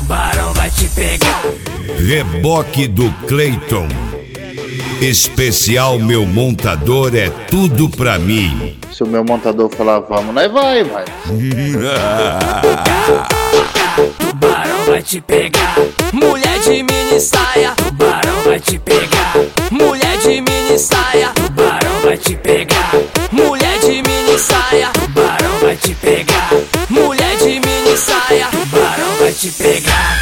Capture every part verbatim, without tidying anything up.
tubarão vai te pegar. Reboque do Cleiton. Especial Meu Montador é tudo pra mim. Se o meu montador falar vamos, nós vai, vai. Tubarão vai te pegar. Mulher de mini saia, tubarão vai te pegar. Mulher de mini saia, tubarão vai te pegar. Mulher de mini saia, tubarão vai te pegar. Mulher de mini saia, tubarão vai te pegar.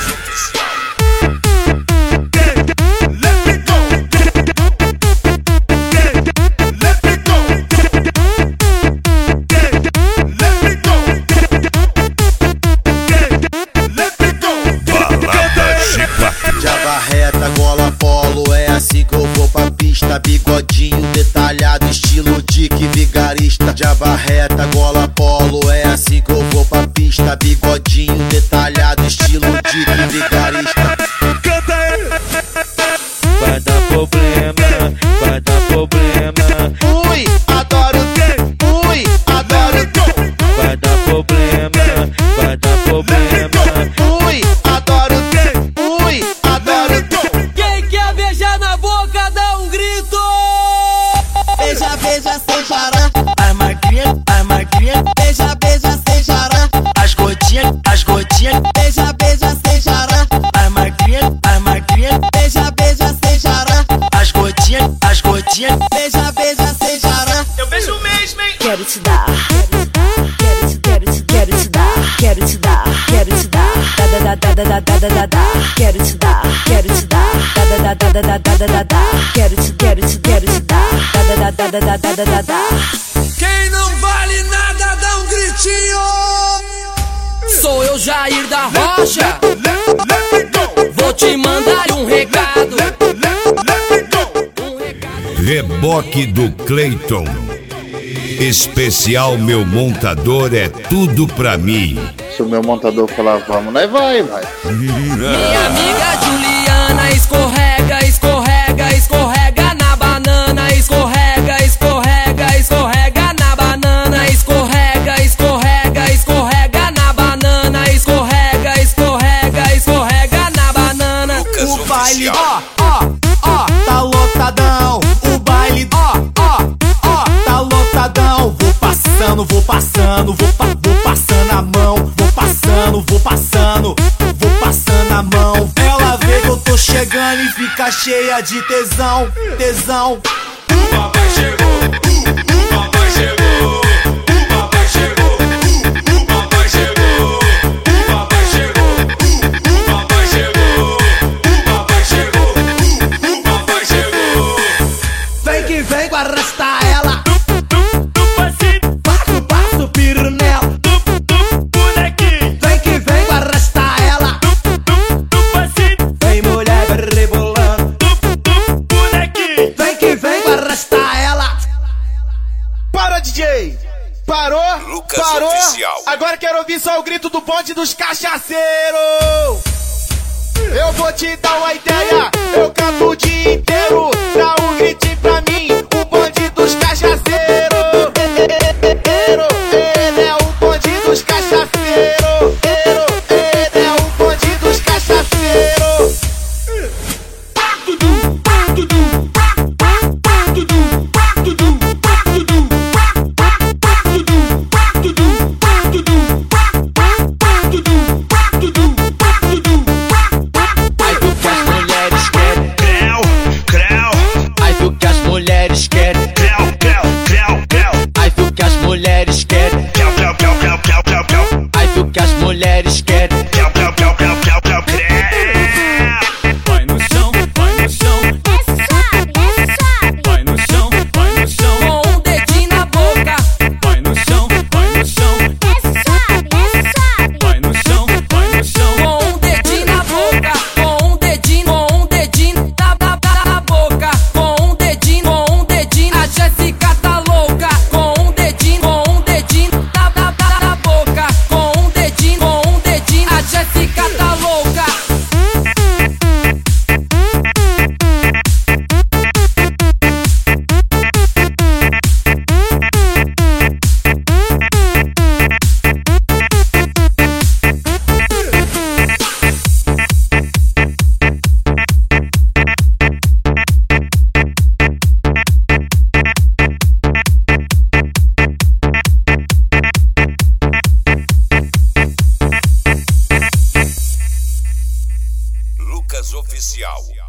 Reta, gola polo, é assim que eu vou pra pista. Bigodinho detalhado, estilo Dick Vigarista. De abarreta, gola polo, é assim que eu vou pra pista. Bigodinho detalhado, estilo Dick Vigarista. Canta aí! Vai dar problema, vai dar problema. Ui, adoro quem? Ui, adoro quem? Vai dar problema, vai dar problema. Ui, adoro quem? Ui, adoro quem? Quem quer beijar na boca dá um grito. Beija, beija sem parar. As magrinhas, as magrinhas. Beija, beija sem parar. As gotinhas, as gotinhas. Beija, beija sem parar. As magrinhas, as magrinhas. Beija, beija sem parar. As gotinhas, as gotinhas. Beija, beija sem parar. Eu beijo mesmo, hein? Quero te dar, quero te, quero te, quero te dar, quero te dar, quero te dar, da da da da da da da da da, quero te dar, quero te dar, da da da da da da da da da, quero te, quero te, quero te dar, da da da da da da da da da. Quem não vale nada dá um gritinho. Sou eu, Jair da Rocha. Vou te mandar um recado. Um recado. Reboque do Cleiton. Especial Meu Montador é tudo pra mim. Se o meu montador falar vamos, nós vai, vai. Minha amiga Juliana escorrega, escorrega, escorrega na banana. Escorrega, escorrega, escorrega na banana. Escorrega, escorrega, escorrega na banana. Escorrega, escorrega, escorrega na banana. O baile, ó, ó, ó, tá lotadão. O baile, ó, ó, ó, tá lotadão. Vou passando, vou passando, vou, pa vou passando a mão. Vou passando, vou passando, vou passando a mão. Ela vê que eu tô chegando e fica cheia de tesão, tesão. O papai chegou, o, o papai chegou. O papai chegou, o, o papai chegou. O papai chegou, o, o papai chegou. O papai chegou, o, o papai chegou. Vem que vem, arrasta ela. Do passinho, Passo, passo, piro nela. do, do bonequinho. Vem que vem, arrasta ela. Do, do passinho, Vem mulher rebolando. do, do bonequinho. Vem que vem, arrasta ela. Para, D J. Parou? Lucas Parou? Oficial. Agora quero ouvir só o grito do bonde dos cachaceiros. Eu vou te dar uma ideia. Eu canto o dia inteiro. Dá um gritinho pra mim. O bonde dos cachaceiros. Ele é o bonde dos cachaceiros. Ele é o bonde dos cachaceiros. Aí do que as mulheres querem, Creu, creu, creu, Lucas Oficial.